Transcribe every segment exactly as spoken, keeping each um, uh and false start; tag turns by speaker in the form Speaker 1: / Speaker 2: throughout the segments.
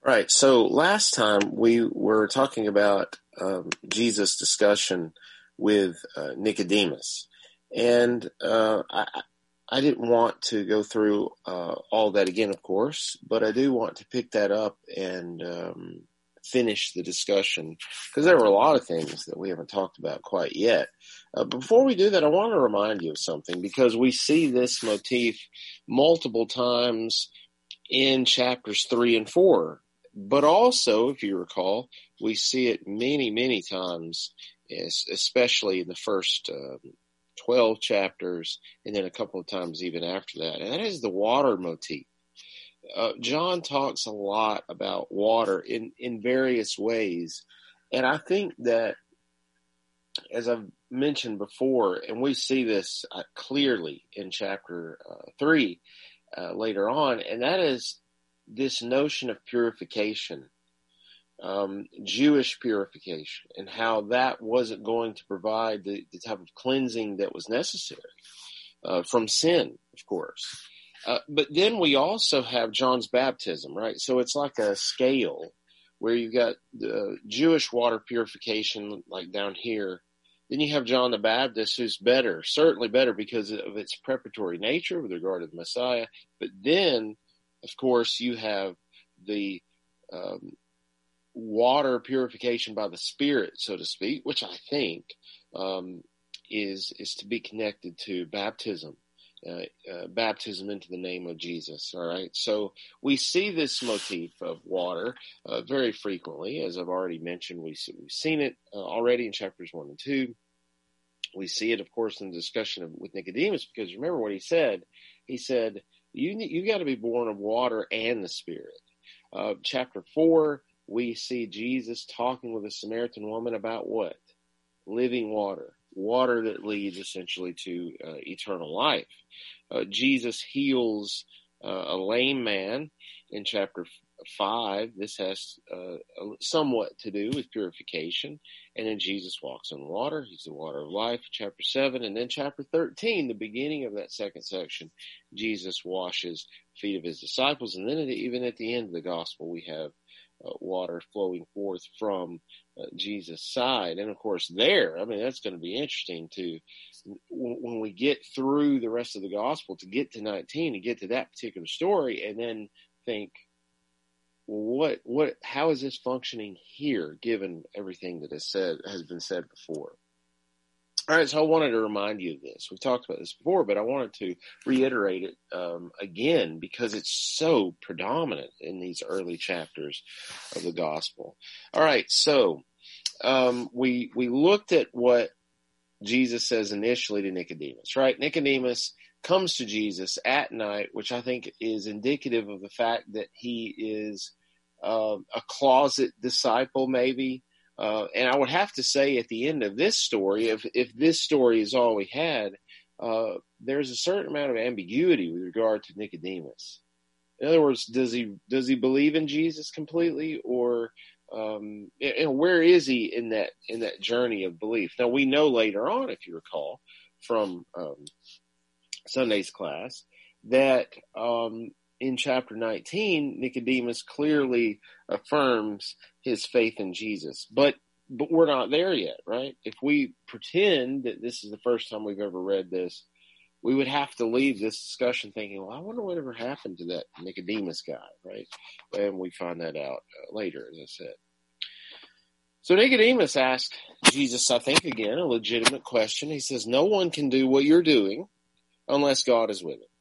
Speaker 1: Right. So last time we were talking about um, Jesus' discussion with uh, Nicodemus, and uh, I, I didn't want to go through uh, all that again, of course, but I do want to pick that up and um, finish the discussion because there were a lot of things that we haven't talked about quite yet. Uh, before we do that, I want to remind you of something because we see this motif multiple times in chapters three and four. But also, if you recall, we see it many, many times, especially in the first uh, twelve chapters, and then a couple of times even after that. And that is the water motif. Uh, John talks a lot about water in, in various ways. And I think that, as I've mentioned before, and we see this uh, clearly in chapter uh, three uh, later on, and that is this notion of purification, um, Jewish purification, and how that wasn't going to provide the, the type of cleansing that was necessary uh, from sin, of course. Uh, but then we also have John's baptism, right? So it's like a scale where you've got the Jewish water purification, like down here. Then you have John the Baptist, who's better, certainly better because of its preparatory nature with regard to the Messiah. But then, of course, you have the um, water purification by the Spirit, so to speak, which I think um, is is to be connected to baptism, uh, uh, baptism into the name of Jesus. All right, so we see this motif of water uh, very frequently, as I've already mentioned. We see, we've seen it uh, already in chapters one and two. We see it, of course, in the discussion of, with Nicodemus, because remember what he said. He said, You you got to be born of water and the Spirit. Uh, chapter four, we see Jesus talking with a Samaritan woman about what? Living water, water that leads essentially to uh, eternal life. Uh, Jesus heals uh, a lame man in chapter five. This has uh, somewhat to do with purification. And then Jesus walks on water. He's the water of life, chapter seven. And then chapter thirteen, the beginning of that second section, Jesus washes the feet of his disciples. And then at the, even at the end of the gospel, we have uh, water flowing forth from uh, Jesus' side. And of course there, I mean, that's going to be interesting to, when we get through the rest of the gospel, to get to nineteen, to get to that particular story, and then think, what, what, how is this functioning here, given everything that is said, has been said before? All right, so I wanted to remind you of this. We've talked about this before, but I wanted to reiterate it um, again because it's so predominant in these early chapters of the gospel. All right, so um, we we looked at what Jesus says initially to Nicodemus, right? Nicodemus comes to Jesus at night, which I think is indicative of the fact that he is uh, a closet disciple, maybe. Uh, and I would have to say at the end of this story, if, if this story is all we had, uh, there's a certain amount of ambiguity with regard to Nicodemus. In other words, does he, does he believe in Jesus completely, or, um, and where is he in that, in that journey of belief? Now, we know later on, if you recall from, um, Sunday's class, that, um, in chapter nineteen, Nicodemus clearly affirms his faith in Jesus, but but we're not there yet, right? If we pretend that this is the first time we've ever read this, we would have to leave this discussion thinking, well, I wonder whatever happened to that Nicodemus guy, right? And we find that out uh, later, as I said. So Nicodemus asked Jesus, I think, again, a legitimate question. He says, no one can do what you're doing unless God is with him.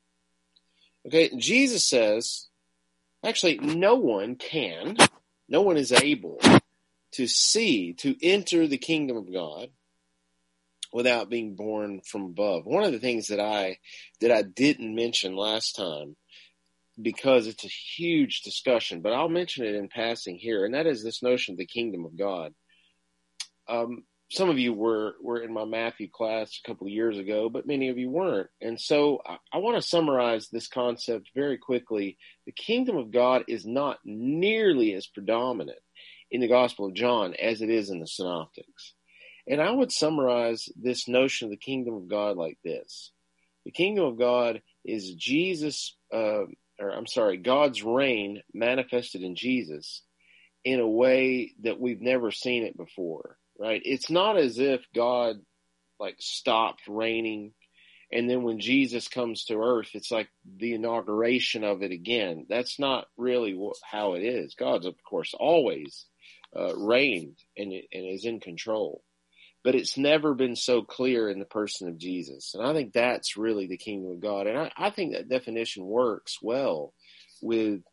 Speaker 1: Okay, Jesus says, actually, no one can, no one is able to see, to enter the kingdom of God without being born from above. One of the things that I, that I didn't mention last time, because it's a huge discussion, but I'll mention it in passing here, and that is this notion of the kingdom of God. Um, Some of you were, were in my Matthew class a couple of years ago, but many of you weren't. And so I, I want to summarize this concept very quickly. The kingdom of God is not nearly as predominant in the Gospel of John as it is in the Synoptics. And I would summarize this notion of the kingdom of God like this. The kingdom of God is Jesus, uh, or I'm sorry, God's reign manifested in Jesus in a way that we've never seen it before, right? It's not as if God like stopped reigning, and then when Jesus comes to earth, it's like the inauguration of it again. That's not really what, how it is. God's, of course, always uh, reigned and, and is in control. But it's never been so clear in the person of Jesus. And I think that's really the kingdom of God. And I, I think that definition works well with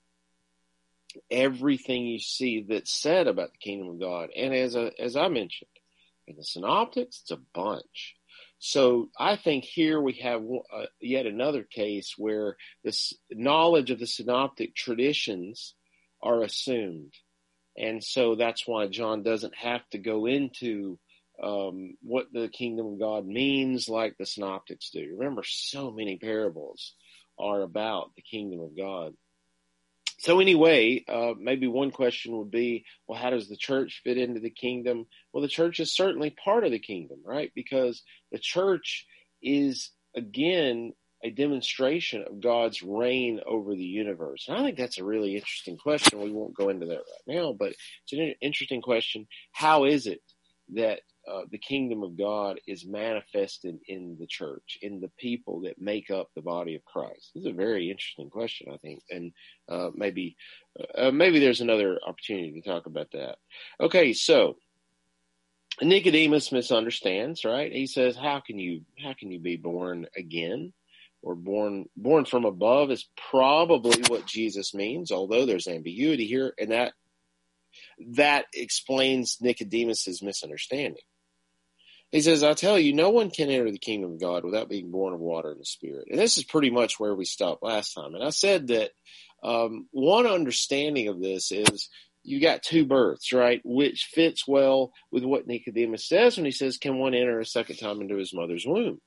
Speaker 1: everything you see that's said about the kingdom of God. And as a, as I mentioned, in the Synoptics, it's a bunch. So I think here we have uh, yet another case where this knowledge of the Synoptic traditions are assumed. And so that's why John doesn't have to go into um, what the kingdom of God means like the Synoptics do. Remember, so many parables are about the kingdom of God. So anyway, uh, maybe one question would be, well, how does the church fit into the kingdom? Well, the church is certainly part of the kingdom, right? Because the church is, again, a demonstration of God's reign over the universe. And I think that's a really interesting question. We won't go into that right now, but it's an interesting question. How is it that uh, the kingdom of God is manifested in the church, in the people that make up the body of Christ? This is a very interesting question, I think, and uh, maybe uh, maybe there's another opportunity to talk about that. Okay, so Nicodemus misunderstands, right? He says, "How can you how can you be born again?" Or born born from above is probably what Jesus means, although there's ambiguity here, and that that explains Nicodemus's misunderstanding. He says, "I tell you, no one can enter the kingdom of God without being born of water and the Spirit." And this is pretty much where we stopped last time. And I said that um, one understanding of this is you got two births, right, which fits well with what Nicodemus says when he says, "Can one enter a second time into his mother's womb?"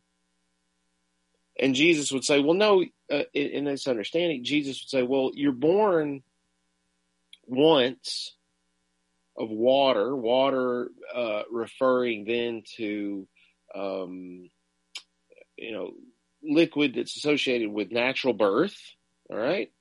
Speaker 1: And Jesus would say, well, no, uh, in, in this understanding, Jesus would say, well, you're born once of water, water uh, referring then to, um, you know, liquid that's associated with natural birth, all right?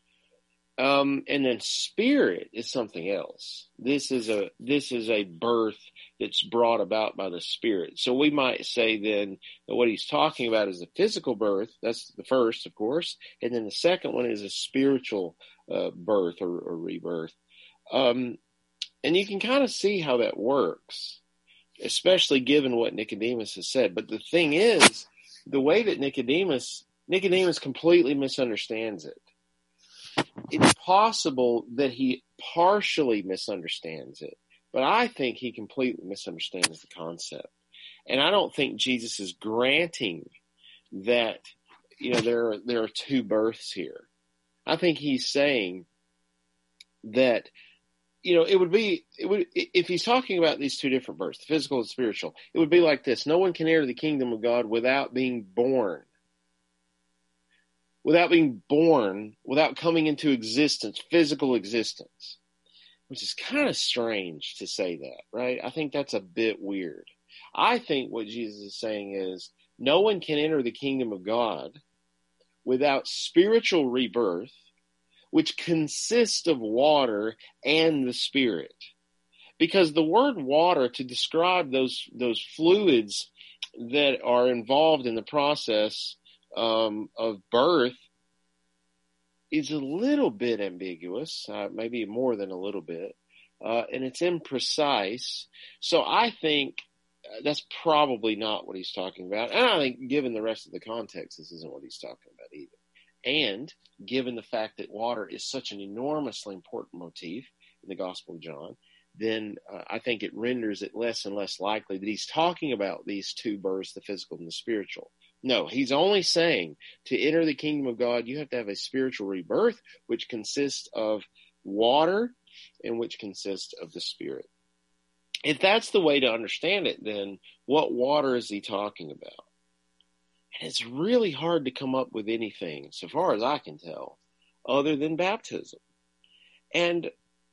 Speaker 1: Um, and then spirit is something else. This is a this is a birth that's brought about by the Spirit. So we might say then that what he's talking about is a physical birth. That's the first, of course, and then the second one is a spiritual uh, birth or, or rebirth. Um, and you can kind of see how that works, especially given what Nicodemus has said. But the thing is, the way that Nicodemus Nicodemus completely misunderstands it. It's possible that he partially misunderstands it, but I think he completely misunderstands the concept. And I don't think Jesus is granting that, you know, there are, there are two births here. I think he's saying that, you know, it would be, it would, if he's talking about these two different births, the physical and spiritual, it would be like this. No one can enter the kingdom of God without being born. Without being born, without coming into existence, physical existence, which is kind of strange to say that, right? I think that's a bit weird. I think what Jesus is saying is no one can enter the kingdom of God without spiritual rebirth, which consists of water and the Spirit. Because the word water, to describe those, those fluids that are involved in the process Um, of birth is a little bit ambiguous, uh, maybe more than a little bit, uh, and it's imprecise. So I think that's probably not what he's talking about. And I think given the rest of the context, this isn't what he's talking about either. And given the fact that water is such an enormously important motif in the Gospel of John, then uh, I think it renders it less and less likely that he's talking about these two births, the physical and the spiritual. No, he's only saying to enter the kingdom of God, you have to have a spiritual rebirth, which consists of water and which consists of the Spirit. If that's the way to understand it, then what water is he talking about? And it's really hard to come up with anything, so far as I can tell, other than baptism. And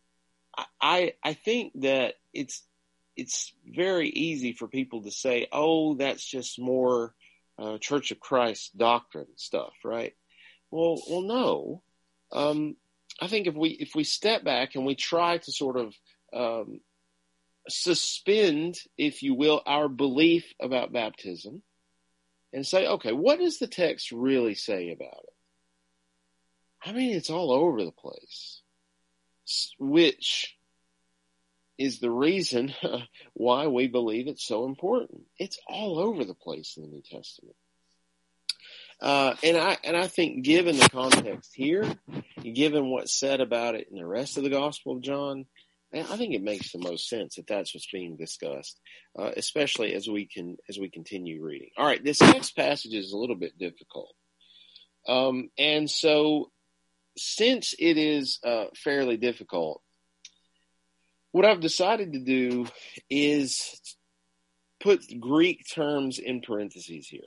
Speaker 1: I, I think that it's, it's very easy for people to say, oh, that's just more Uh, Church of Christ doctrine stuff, right? Well, well, no. um, I think if we if we step back and we try to sort of um, suspend, if you will, our belief about baptism and say, okay, what does the text really say about it? I mean, it's all over the place, which is the reason why we believe it's so important. It's all over the place in the New Testament. Uh, and I and I think given the context here, given what's said about it in the rest of the Gospel of John, I think it makes the most sense that that's what's being discussed, uh, especially as we can as we continue reading. All right, this next passage is a little bit difficult, um, and so since it is uh, fairly difficult, what I've decided to do is put Greek terms in parentheses here.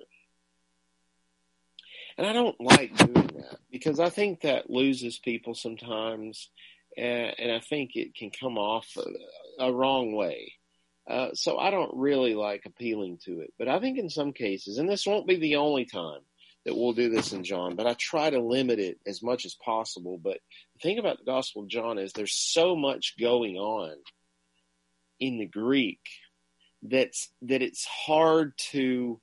Speaker 1: And I don't like doing that because I think that loses people sometimes, and, and I think it can come off a, a wrong way. Uh, so I don't really like appealing to it. But I think in some cases, and this won't be the only time that we'll do this in John, but I try to limit it as much as possible. But the thing about the Gospel of John is there's so much going on in the Greek that's that it's hard to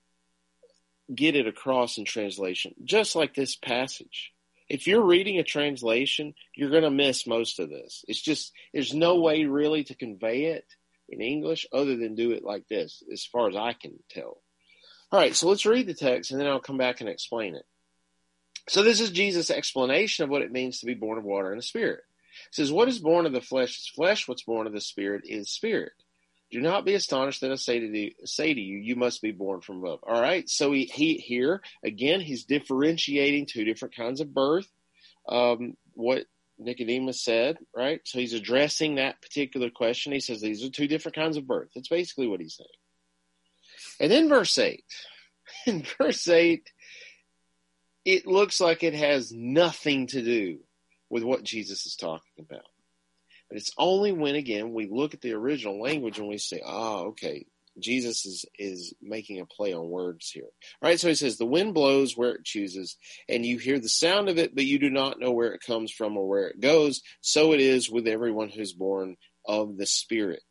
Speaker 1: get it across in translation, just like this passage. If you're reading a translation, you're going to miss most of this. It's just, there's no way really to convey it in English other than do it like this, as far as I can tell. All right, so let's read the text, and then I'll come back and explain it. So this is Jesus' explanation of what it means to be born of water and the Spirit. It says, what is born of the flesh is flesh, what's born of the Spirit is spirit. Do not be astonished that I say to, the, say to you, you must be born from above. All right, so he, he here, again, he's differentiating two different kinds of birth, um, what Nicodemus said, right? So he's addressing that particular question. He says these are two different kinds of birth. That's basically what he's saying. And then verse eight. In verse eight, it looks like it has nothing to do with what Jesus is talking about. But it's only when, again, we look at the original language and we say, oh, okay, Jesus is, is making a play on words here. All right, so he says, the wind blows where it chooses, and you hear the sound of it, but you do not know where it comes from or where it goes. So it is with everyone who's born of the Spirit.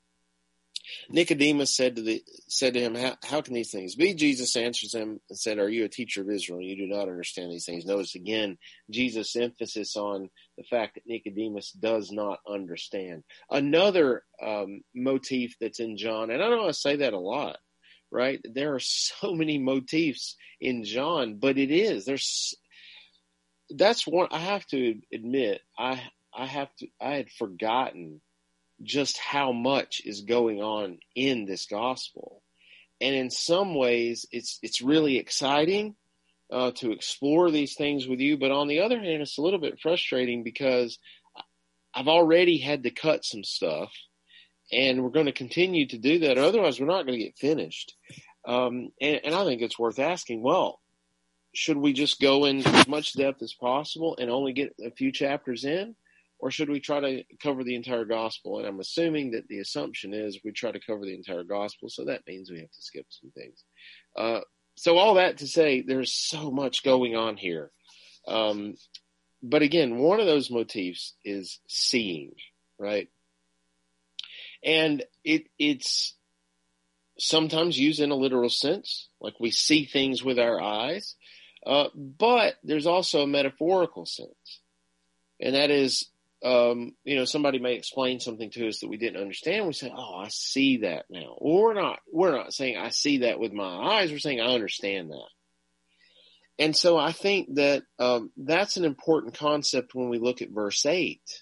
Speaker 1: Nicodemus said to the said to him, how, how can these things be? Jesus answers him and said, are you a teacher of Israel? You do not understand these things. Notice again, Jesus' emphasis on the fact that Nicodemus does not understand. Another um, motif that's in John, and I know I say that a lot, right? There are so many motifs in John, but it is. There's that's one I have to admit, I I have to I had forgotten just how much is going on in this gospel. And in some ways, it's it's really exciting uh, to explore these things with you. But on the other hand, it's a little bit frustrating because I've already had to cut some stuff, and we're going to continue to do that. Otherwise, we're not going to get finished. Um, and, and I think it's worth asking, well, should we just go in as much depth as possible and only get a few chapters in? Or should we try to cover the entire gospel? And I'm assuming that the assumption is we try to cover the entire gospel, so that means we have to skip some things. Uh, so all that to say, there's so much going on here. Um, but again, one of those motifs is seeing, right? And it it's sometimes used in a literal sense, like we see things with our eyes, uh, but there's also a metaphorical sense, and that is, Um, you know, somebody may explain something to us that we didn't understand. We say, oh, I see that now. Or we're not, we're not saying I see that with my eyes. We're saying I understand that. And so I think that um, that's an important concept when we look at verse eight,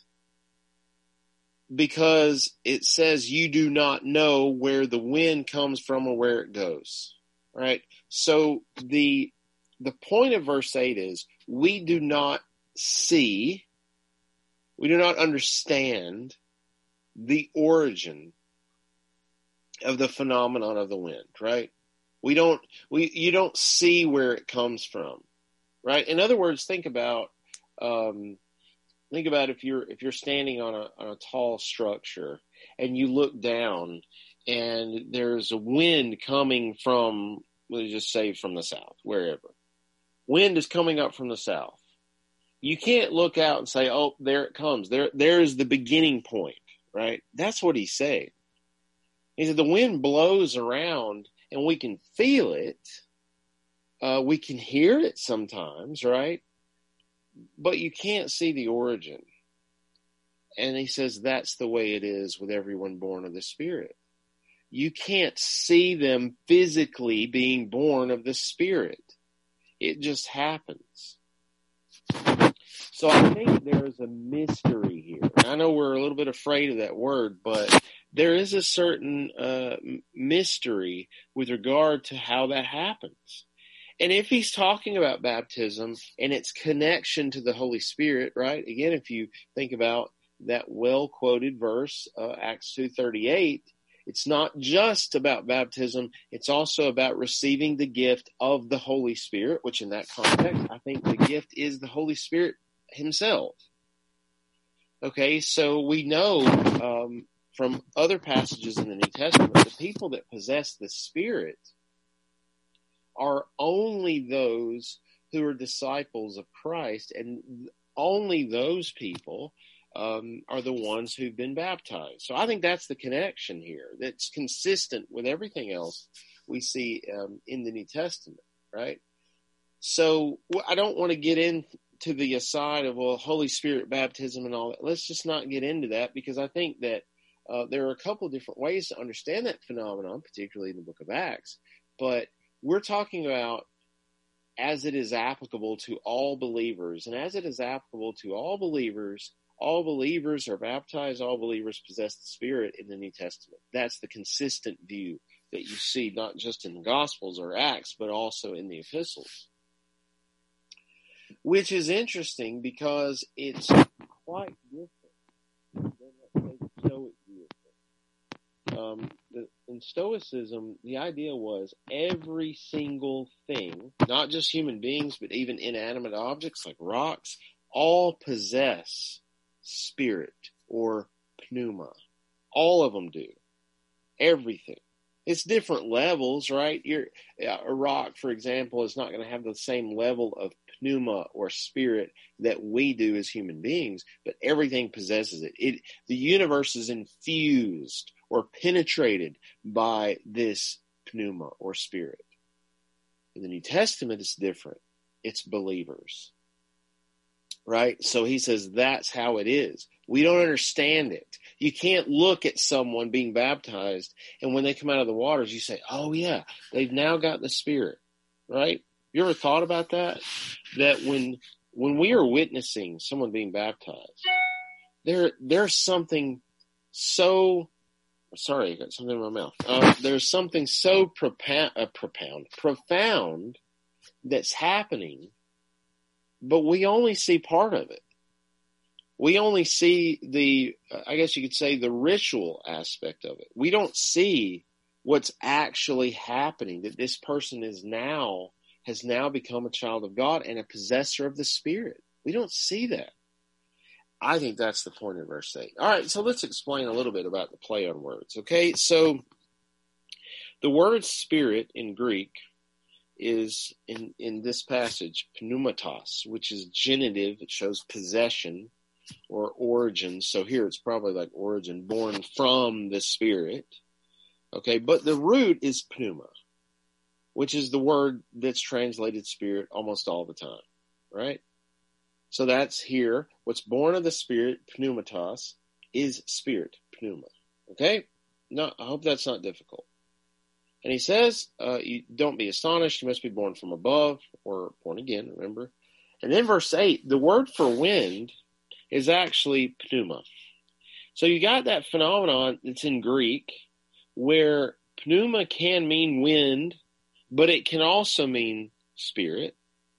Speaker 1: because it says you do not know where the wind comes from or where it goes, right? So the the point of verse eight is we do not see We do not understand the origin of the phenomenon of the wind, right? We don't, we, you don't see where it comes from, right? In other words, think about, um, think about if you're, if you're standing on a, on a tall structure and you look down and there's a wind coming from, let's just say from the south, wherever. Wind is coming up from the south. you can't look out and say, oh, there it comes. There, there is the beginning point, right? That's what he's saying. He said the wind blows around and we can feel it. Uh, we can hear it sometimes, right? But you can't see the origin. And he says that's the way it is with everyone born of the Spirit. You can't see them physically being born of the Spirit. It just happens. So I think there is a mystery here. I know we're a little bit afraid of that word, but there is a certain uh, mystery with regard to how that happens. And if he's talking about baptism and its connection to the Holy Spirit, right? Again, if you think about that well-quoted verse, uh, Acts two thirty-eight, it's not just about baptism. It's also about receiving the gift of the Holy Spirit, which in that context, I think the gift is the Holy Spirit himself. Okay, so we know um, from other passages in the New Testament, the people that possess the Spirit are only those who are disciples of Christ, and only those people um, are the ones who've been baptized. So I think that's the connection here that's consistent with everything else we see um, in the New Testament, right? So I don't want to get into the aside of, well, Holy Spirit baptism and all that. Let's just not get into that, because I think that uh, there are a couple of different ways to understand that phenomenon, particularly in the book of Acts, but we're talking about as it is applicable to all believers. And as it is applicable to all believers, all believers are baptized, all believers possess the Spirit in the New Testament. That's the consistent view that you see not just in the Gospels or Acts, but also in the epistles. Which is interesting because it's quite different than, let's say, the Stoic view of things. Um, the, in Stoicism, the idea was every single thing, not just human beings, but even inanimate objects like rocks, all possess spirit or pneuma. All of them do. Everything. It's different levels, right? You're, a rock, for example, is not going to have the same level of pneuma or spirit that we do as human beings, but everything possesses it. It the universe is infused or penetrated by this pneuma or spirit. In the New Testament, it's different. It's believers. Right? So he says that's how it is. We don't understand it. You can't look at someone being baptized and when they come out of the waters, you say, oh yeah, they've now got the Spirit. Right? You ever thought about that? That when when we are witnessing someone being baptized, there there's something so sorry, I got something in my mouth. Uh, there's something so profound, uh, profound, profound that's happening, but we only see part of it. We only see the, I guess you could say, the ritual aspect of it. We don't see what's actually happening, that this person is now, has now become a child of God and a possessor of the Spirit. We don't see that. I think that's the point of verse eight. All right, so let's explain a little bit about the play on words. Okay, so the word spirit in Greek is, in, in this passage, pneumatos, which is genitive. It shows possession or origin. So here it's probably like origin, born from the Spirit. Okay, but the root is pneuma, which is the word that's translated spirit almost all the time, right? So that's here. What's born of the Spirit, pneumatos, is spirit, pneuma. Okay? No, I hope that's not difficult. And he says, uh, you don't be astonished. You must be born from above, or born again, remember? And then verse eight, the word for wind is actually pneuma. So you got that phenomenon that's in Greek where pneuma can mean wind, but it can also mean spirit.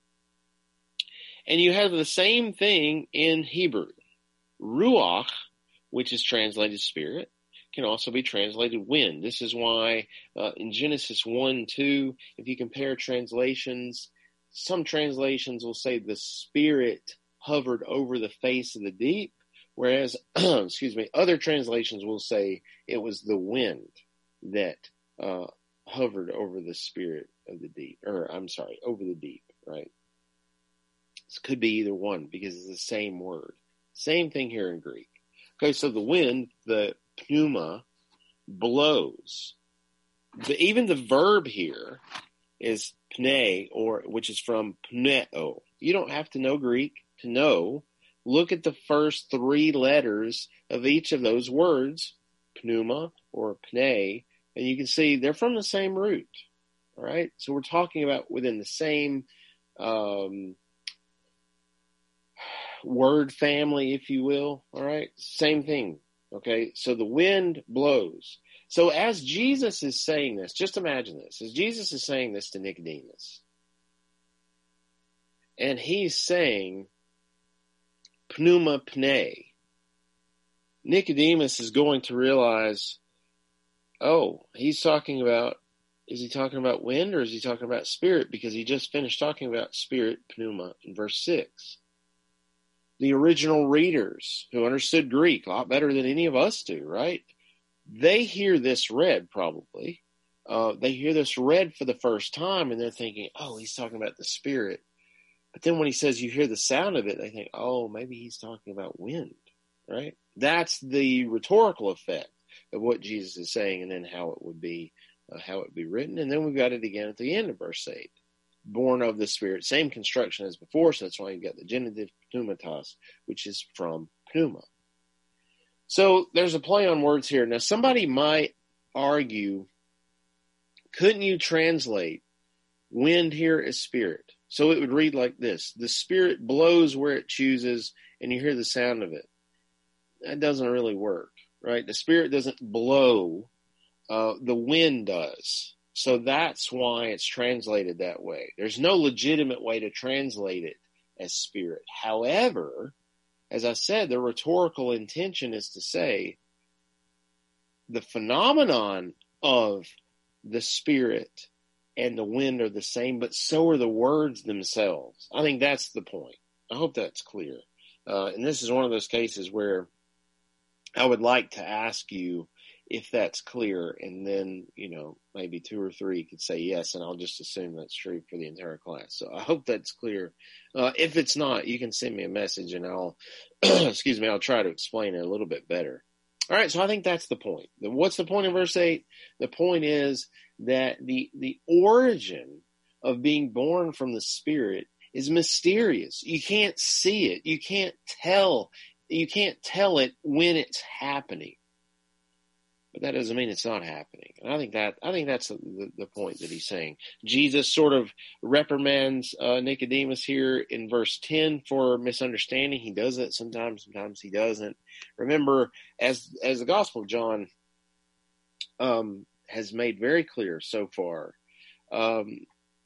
Speaker 1: And you have the same thing in Hebrew. Ruach, which is translated spirit, can also be translated wind. This is why uh, in Genesis one two, if you compare translations, some translations will say the Spirit hovered over the face of the deep, whereas, excuse me, other translations will say it was the wind that uh, hovered over the spirit of the deep, or I'm sorry, over the deep, right? This could be either one because it's the same word. Same thing here in Greek. Okay, so the wind, the pneuma, blows. The, even the verb here is pne, or which is from pneo. You don't have to know Greek to know. Look at the first three letters of each of those words, pneuma or pne, and you can see they're from the same root. All right, so we're talking about within the same um, word family, if you will. All right, same thing. Okay, so the wind blows. So as Jesus is saying this, just imagine this, as Jesus is saying this to Nicodemus, and he's saying pneuma pne, Nicodemus is going to realize, oh, he's talking about, is he talking about wind or is he talking about spirit? Because he just finished talking about spirit, pneuma, in verse six. The original readers who understood Greek a lot better than any of us do, right? They hear this read probably. Uh, they hear this read for the first time and they're thinking, oh, he's talking about the spirit. But then when he says you hear the sound of it, they think, oh, maybe he's talking about wind, right? That's the rhetorical effect of what Jesus is saying and then how it would be, uh, how it would be written. And then we've got it again at the end of verse eight. Born of the Spirit, same construction as before, so that's why you've got the genitive pneumatos, which is from pneuma. So there's a play on words here. Now somebody might argue, couldn't you translate wind here as spirit? So it would read like this: the Spirit blows where it chooses, and you hear the sound of it. That doesn't really work, right? The Spirit doesn't blow, uh, the wind does. So that's why it's translated that way. There's no legitimate way to translate it as spirit. However, as I said, the rhetorical intention is to say the phenomenon of the spirit and the wind are the same, but so are the words themselves. I think that's the point. I hope that's clear. Uh, and this is one of those cases where I would like to ask you if that's clear, and then, you know, maybe two or three could say yes, and I'll just assume that's true for the entire class. So I hope that's clear. Uh, if it's not, you can send me a message, and I'll, excuse me, I'll try to explain it a little bit better. All right, so I think that's the point. What's the point in verse eight? The point is that the the origin of being born from the Spirit is mysterious. You can't see it. You can't tell. You can't tell it when it's happening. But that doesn't mean it's not happening. And I think that I think that's the, the point that he's saying. Jesus sort of reprimands uh, Nicodemus here in verse ten for misunderstanding. He does it sometimes, sometimes he doesn't. Remember, as as the Gospel of John um, has made very clear so far, um,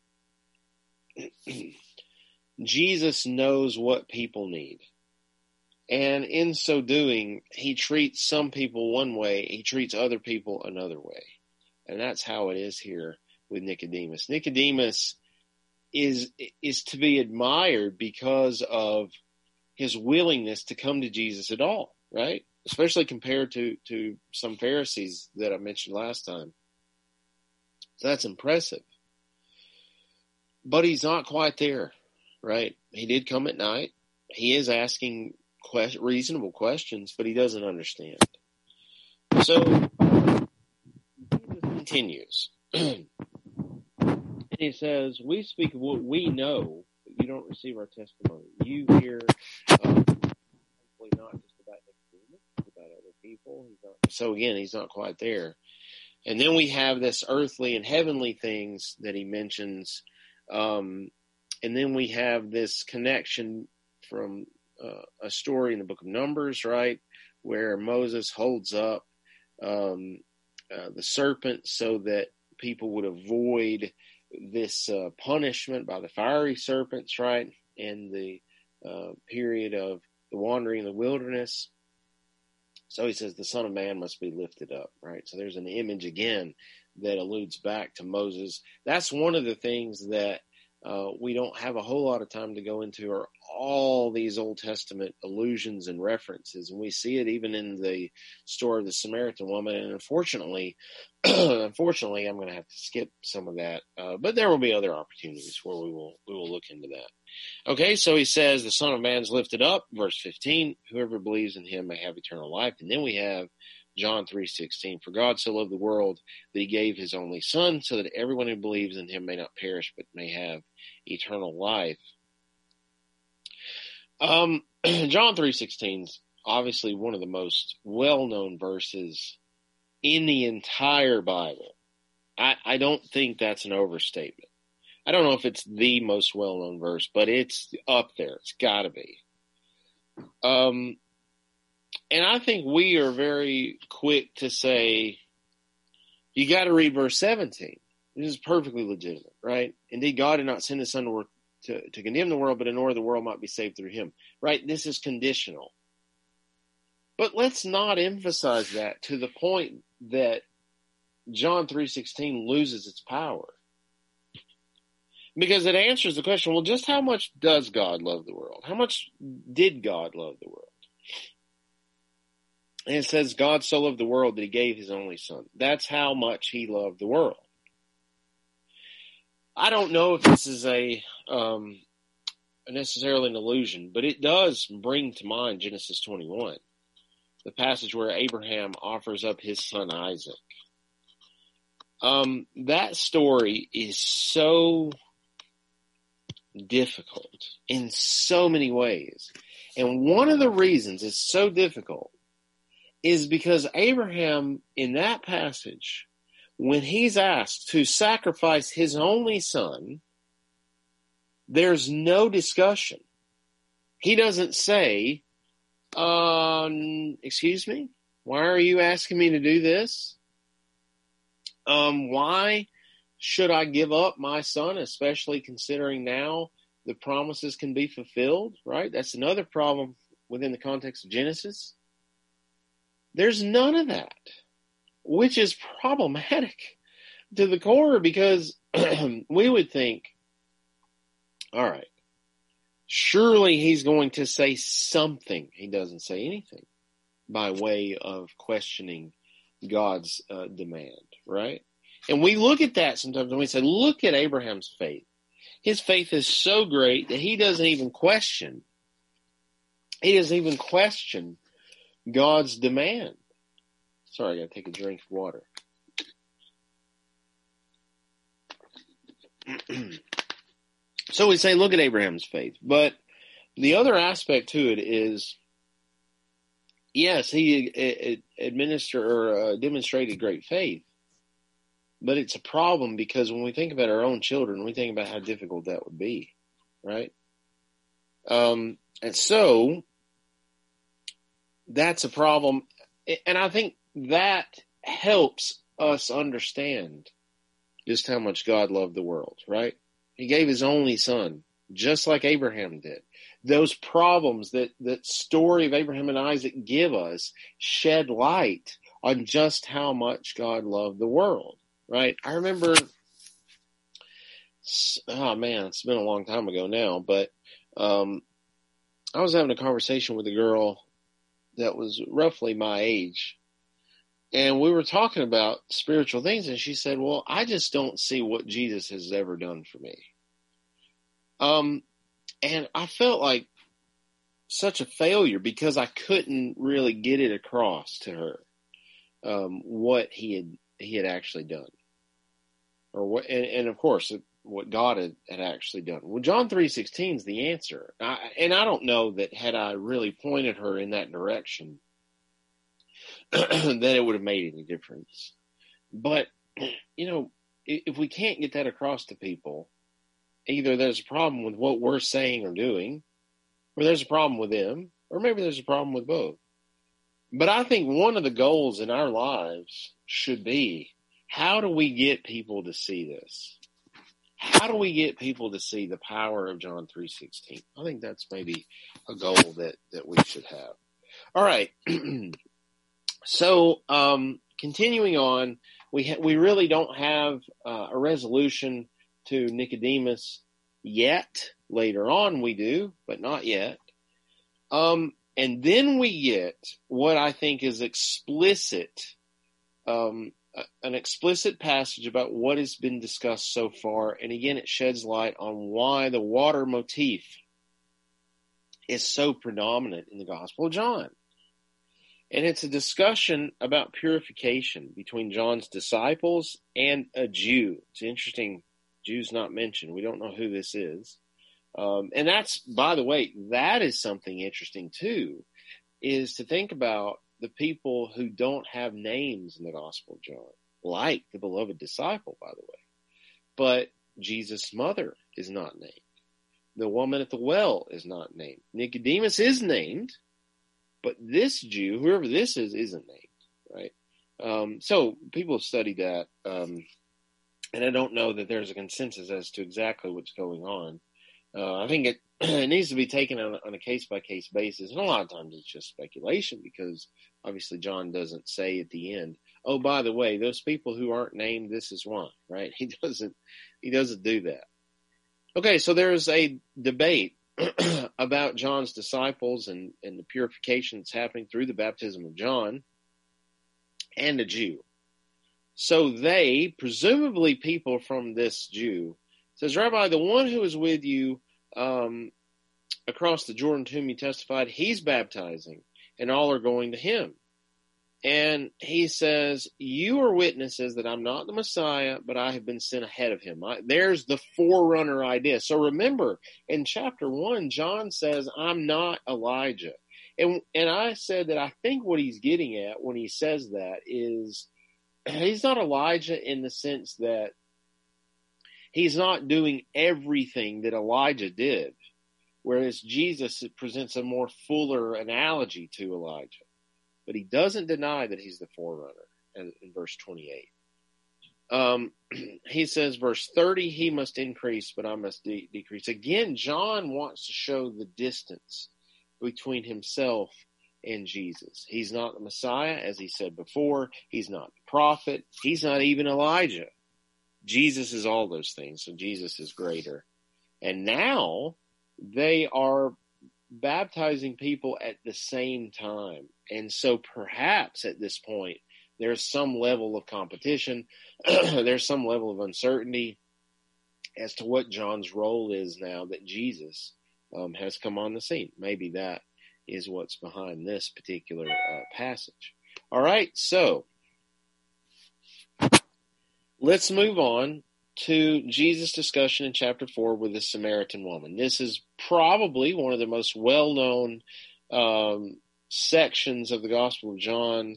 Speaker 1: Jesus knows what people need. And in so doing, he treats some people one way, he treats other people another way. And that's how it is here with Nicodemus. Nicodemus is is to be admired because of his willingness to come to Jesus at all, right? Especially compared to, to some Pharisees that I mentioned last time. So that's impressive. But he's not quite there, right? He did come at night. He is asking Question, reasonable questions, but he doesn't understand. So Jesus continues. And he says, we speak of what we know, but you don't receive our testimony. You hear, um, hopefully not just about Nicodemus, but about other people. He's not, so again, he's not quite there. And then we have this earthly and heavenly things that he mentions. Um, and then we have this connection from Uh, a story in the book of Numbers, right, where Moses holds up um, uh, the serpent so that people would avoid this uh, punishment by the fiery serpents, right, in the uh, period of the wandering in the wilderness. So he says the Son of Man must be lifted up, right? So there's an image again that alludes back to Moses. That's one of the things that Uh, we don't have a whole lot of time to go into, or all these Old Testament allusions and references, and we see it even in the story of the Samaritan woman. And unfortunately, unfortunately, I'm going to have to skip some of that, uh, but there will be other opportunities where we will we will look into that. Okay, so he says the Son of Man's lifted up, verse fifteen. Whoever believes in him may have eternal life, and then we have John three sixteen. For God so loved the world that he gave his only Son, so that everyone who believes in him may not perish, but may have eternal life. Um, John three sixteen is obviously one of the most well-known verses in the entire Bible. I, I don't think that's an overstatement. I don't know if it's the most well-known verse, but it's up there. It's got to be. Um, and I think we are very quick to say, you got to read verse seventeen. This is perfectly legitimate, right? Indeed, God did not send his Son to work To, to condemn the world, but in order the world might be saved through him. Right? This is conditional. But let's not emphasize that to the point that John three sixteen loses its power. Because it answers the question, well, just how much does God love the world? How much did God love the world? And it says, God so loved the world that he gave his only Son. That's how much he loved the world. I don't know if this is a um, necessarily an illusion, but it does bring to mind Genesis twenty-one, the passage where Abraham offers up his son Isaac. Um, that story is so difficult in so many ways. And one of the reasons it's so difficult is because Abraham, in that passage, when he's asked to sacrifice his only son, there's no discussion. He doesn't say, um, excuse me, why are you asking me to do this? Um, why should I give up my son, especially considering now the promises can be fulfilled, right? That's another problem within the context of Genesis. There's none of that, which is problematic to the core, because we would think, all right, surely he's going to say something. He doesn't say anything by way of questioning God's uh, demand, right? And we look at that sometimes and we say, look at Abraham's faith. His faith is so great that he doesn't even question. He doesn't even question God's demand. Sorry, I got to take a drink of water. So we say, look at Abraham's faith. But the other aspect to it is, yes, he administered or uh, demonstrated great faith. But it's a problem because when we think about our own children, we think about how difficult that would be, right? Um, and so that's a problem. And I think that helps us understand just how much God loved the world, right? He gave his only son, just like Abraham did. Those problems that that story of Abraham and Isaac give us shed light on just how much God loved the world, right? I remember, oh man, it's been a long time ago now, but um, I was having a conversation with a girl that was roughly my age. And we were talking about spiritual things, and she said, well, I just don't see what Jesus has ever done for me. Um, and I felt like such a failure because I couldn't really get it across to her um, what he had he had actually done. or what, and, and of course, what God had, had actually done. Well, John three sixteen is the answer. I, and I don't know that had I really pointed her in that direction, that it would have made any difference. But, you know, if we can't get that across to people, either there's a problem with what we're saying or doing, or there's a problem with them, or maybe there's a problem with both. But I think one of the goals in our lives should be, how do we get people to see this? How do we get people to see the power of John three sixteen? I think that's maybe a goal that, that we should have. All right. So, um, continuing on, we ha- we really don't have uh, a resolution to Nicodemus yet. Later on we do, but not yet. Um, and then we get what I think is explicit, um, an explicit passage about what has been discussed so far. And again, it sheds light on why the water motif is so predominant in the Gospel of John. And it's a discussion about purification between John's disciples and a Jew. It's interesting, Jew's not mentioned. We don't know who this is. Um, and that's, by the way, that is something interesting too, is to think about the people who don't have names in the Gospel of John, like the beloved disciple, by the way. But Jesus' mother is not named. The woman at the well is not named. Nicodemus is named, but this Jew, whoever this is, isn't named, right? Um, so people have studied that, um, and I don't know that there's a consensus as to exactly what's going on. Uh, I think it, it needs to be taken on, on a case-by-case basis, and a lot of times it's just speculation because obviously John doesn't say at the end, oh, by the way, those people who aren't named, this is why, right? He doesn't, he doesn't do that. Okay, so there's a debate about John's disciples and, and the purification that's happening through the baptism of John and a Jew. So they, presumably people from this Jew, says, Rabbi, the one who is with you um, across the Jordan to whom you testified, he's baptizing, and all are going to him. And he says, you are witnesses that I'm not the Messiah, but I have been sent ahead of him. I, there's the forerunner idea. So remember, in chapter one, John says, I'm not Elijah. And, and I said that I think what he's getting at when he says that is he's not Elijah in the sense that he's not doing everything that Elijah did, whereas Jesus presents a more fuller analogy to Elijah. But he doesn't deny that he's the forerunner in, in verse twenty-eight. Um, he says, verse thirty, he must increase, but I must de- decrease. Again, John wants to show the distance between himself and Jesus. He's not the Messiah, as he said before. He's not the prophet. He's not even Elijah. Jesus is all those things, so Jesus is greater. And now they are baptizing people at the same time. And so perhaps at this point, there's some level of competition. There's some level of uncertainty as to what John's role is now that Jesus um, has come on the scene. Maybe that is what's behind this particular uh, passage. All right, so let's move on to Jesus' discussion in chapter four with the Samaritan woman. This is probably one of the most well-known um, sections of the Gospel of John.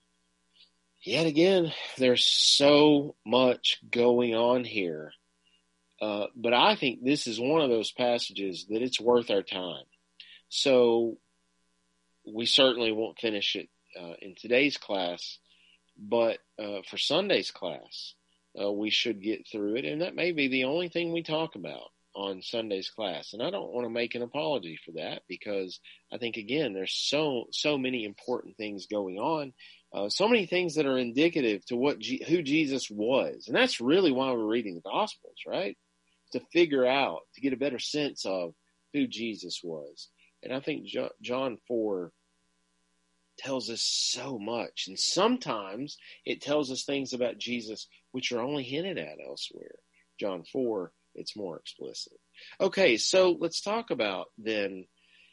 Speaker 1: Yet again, there's so much going on here. Uh, but I think this is one of those passages that it's worth our time. So we certainly won't finish it uh, in today's class, but uh, for Sunday's class, uh, we should get through it. And that may be the only thing we talk about on Sunday's class. And I don't want to make an apology for that because I think, again, there's so, so many important things going on. Uh, so many things that are indicative to what G- who Jesus was. And that's really why we're reading the Gospels, right? To figure out, to get a better sense of who Jesus was. And I think Jo- John four tells us so much. And sometimes it tells us things about Jesus which are only hinted at elsewhere. John four, it's more explicit. Okay, so let's talk about then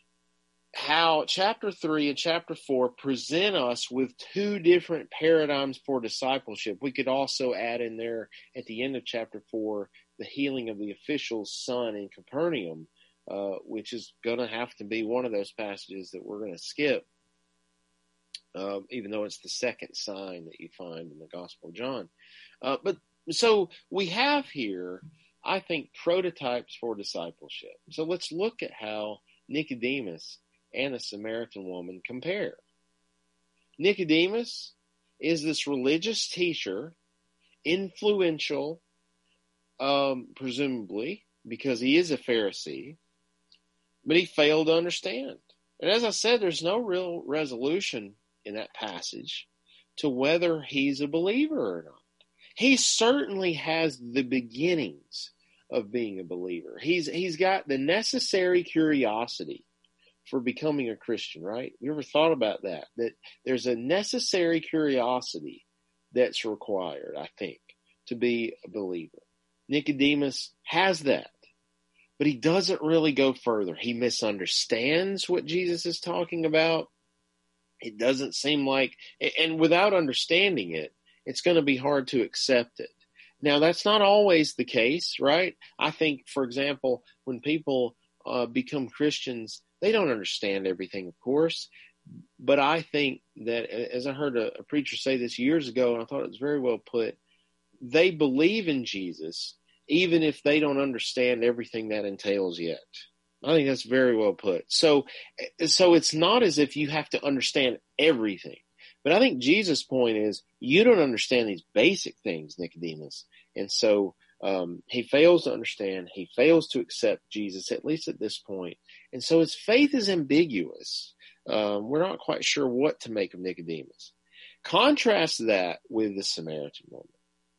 Speaker 1: how chapter three and chapter four present us with two different paradigms for discipleship. We could also add in there at the end of chapter four the healing of the official's son in Capernaum, uh, which is going to have to be one of those passages that we're going to skip, uh, even though it's the second sign that you find in the Gospel of John. Uh, but so we have here, I think, prototypes for discipleship. So let's look at how Nicodemus and the Samaritan woman compare. Nicodemus is this religious teacher, influential, um, presumably, because he is a Pharisee, but he failed to understand. And as I said, there's no real resolution in that passage to whether he's a believer or not. He certainly has the beginnings of being a believer. He's he's got the necessary curiosity for becoming a Christian, right? You ever thought about that? That there's a necessary curiosity that's required, I think, to be a believer. Nicodemus has that, but he doesn't really go further. He misunderstands what Jesus is talking about. It doesn't seem like, and without understanding it, it's going to be hard to accept it. Now, that's not always the case, right? I think, for example, when people uh, become Christians, they don't understand everything, of course. But I think that, as I heard a, a preacher say this years ago, and I thought it was very well put, they believe in Jesus even if they don't understand everything that entails yet. I think that's very well put. So, so it's not as if you have to understand everything. But I think Jesus' point is, you don't understand these basic things, Nicodemus. And so um, he fails to understand. He fails to accept Jesus, at least at this point. And so his faith is ambiguous. Um, we're not quite sure what to make of Nicodemus. Contrast that with the Samaritan woman.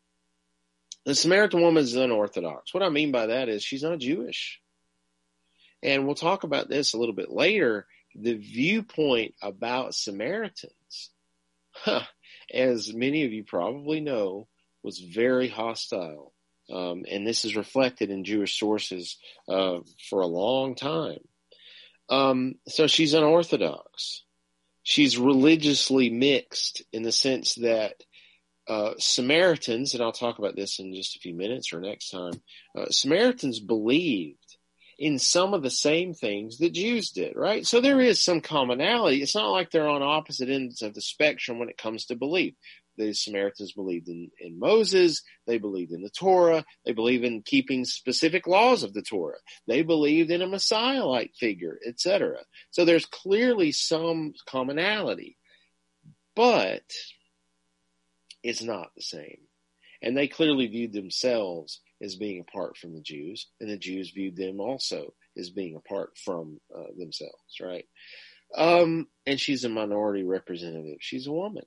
Speaker 1: The Samaritan woman is unorthodox. What I mean by that is she's not Jewish. And we'll talk about this a little bit later. The viewpoint about Samaritans, huh, as many of you probably know, was very hostile. Um, and this is reflected in Jewish sources uh, for a long time. Um, so she's unorthodox. She's religiously mixed in the sense that uh, Samaritans, and I'll talk about this in just a few minutes or next time, uh, Samaritans believed in some of the same things that Jews did, right? So there is some commonality. It's not like they're on opposite ends of the spectrum when it comes to belief. The Samaritans believed in, in Moses. They believed in the Torah. They believed in keeping specific laws of the Torah. They believed in a Messiah-like figure, et cetera. So there's clearly some commonality, but it's not the same. And they clearly viewed themselves as being apart from the Jews, and the Jews viewed them also as being apart from uh, themselves, right? Um, and she's a minority representative. She's a woman.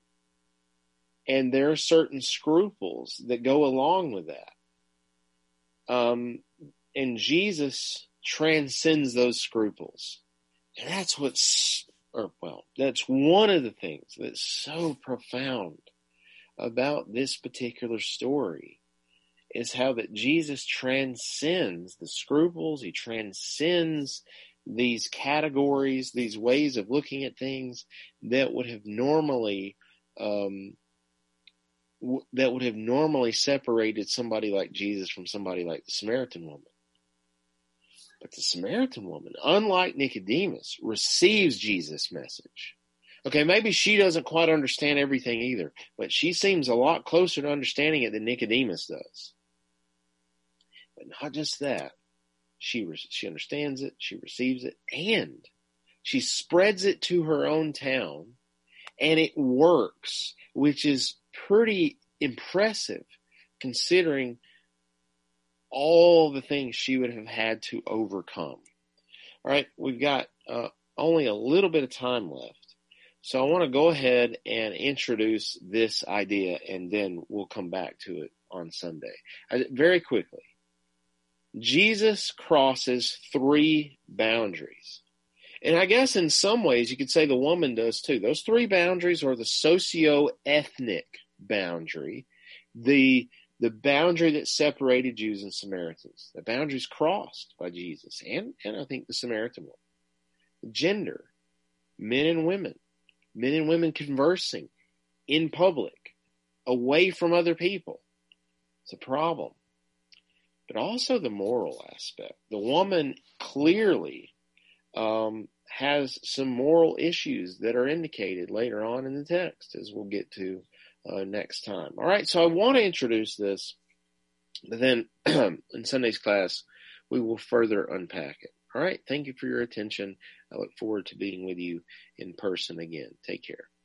Speaker 1: And there are certain scruples that go along with that. Um, and Jesus transcends those scruples. And that's what's, or well, that's one of the things that's so profound about this particular story, is how that Jesus transcends the scruples. He transcends these categories, these ways of looking at things that would have normally, um, w- that would have normally separated somebody like Jesus from somebody like the Samaritan woman. But the Samaritan woman, unlike Nicodemus, receives Jesus' message. Okay, maybe she doesn't quite understand everything either, but she seems a lot closer to understanding it than Nicodemus does. But not just that. She re- she understands it, she receives it, and she spreads it to her own town, and it works, which is pretty impressive considering all the things she would have had to overcome. All right, we've got uh, only a little bit of time left. So I want to go ahead and introduce this idea, and then we'll come back to it on Sunday. I, very quickly, Jesus crosses three boundaries. And I guess in some ways you could say the woman does too. Those three boundaries are the socio-ethnic boundary, the the boundary that separated Jews and Samaritans. The boundaries crossed by Jesus and, and I think the Samaritan one. Gender, men and women. Men and women conversing in public, away from other people. It's a problem. But also the moral aspect. The woman clearly um, has some moral issues that are indicated later on in the text, as we'll get to uh, next time. All right, so I want to introduce this, but then in Sunday's class, we will further unpack it. All right, thank you for your attention. I look forward to being with you in person again. Take care.